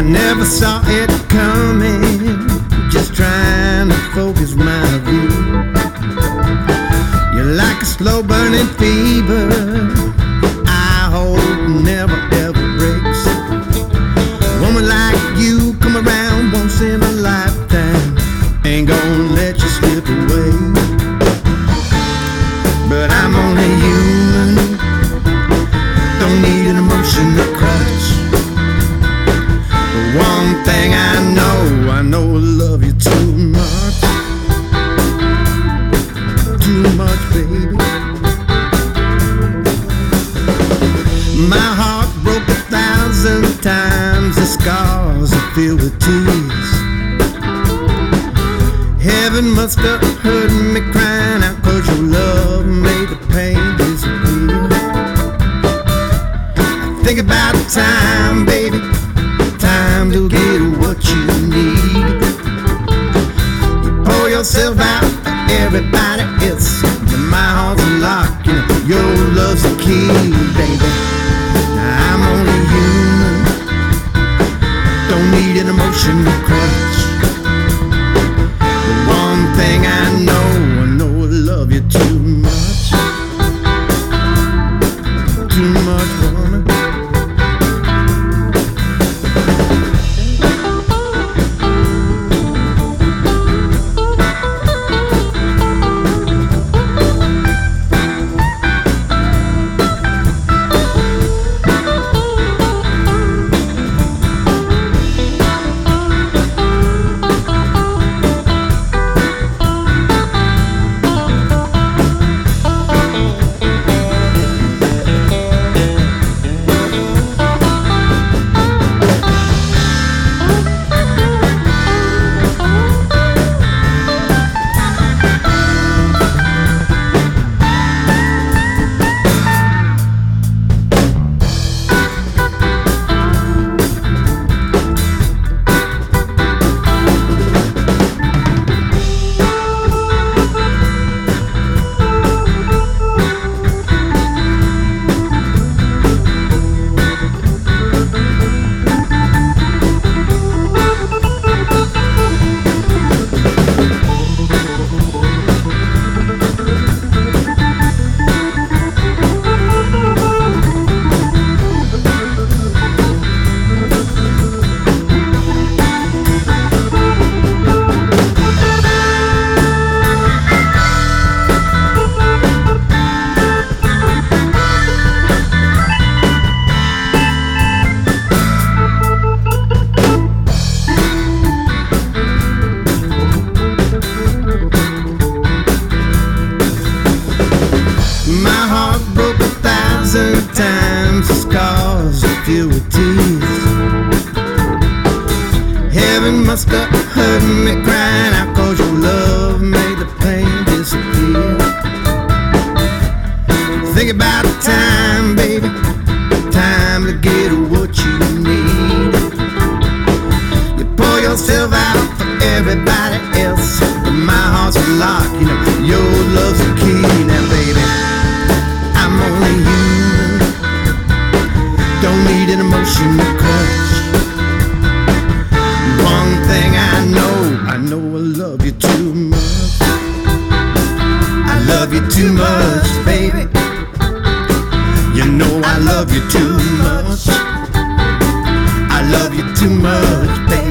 Never saw it coming, just trying to focus my view. You're like a slow burning fever, I hope never ever breaks. A woman like you come around once in a lifetime, ain't gonna let you slip away. But I'm only human, don't need an emotional crutch. But one thing I know I love you too much. Too much, baby. My heart broke 1,000 times, the scars are filled with tears. Heaven must have heard me crying out, 'cause your love made the pain disappear. I think about time, baby, time to get what you need. You pour yourself out for everybody else, but my heart's locked, you know, your love's the key, baby. I'm only human, don't need an emotional crutch. But one thing I know I love you too much. Too much, woman. My heart broke 1,000 times, the scars are filled with tears. Heaven must have heard me crying out, 'cause your love made the pain disappear. Think about time, baby, time to get what you need. You pour yourself out for everybody else, but my heart's locked, you know, your love's the key. Now, baby, I'm only human, don't need an emotional crutch. One thing I know I love you too much. I love you too much, baby. You know I love you too much. I love you too much, baby.